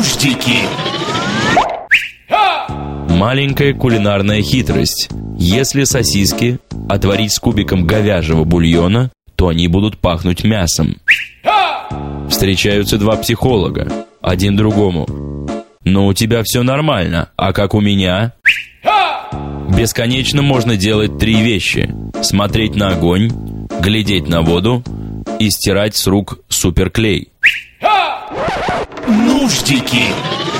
Нуждики. Маленькая кулинарная хитрость. Если сосиски отварить с кубиком говяжьего бульона, то они будут пахнуть мясом. Встречаются два психолога, один другому: «Но у тебя все нормально, а как у меня?» Бесконечно можно делать три вещи: смотреть на огонь, глядеть на воду и стирать с рук суперклей. Нуждики.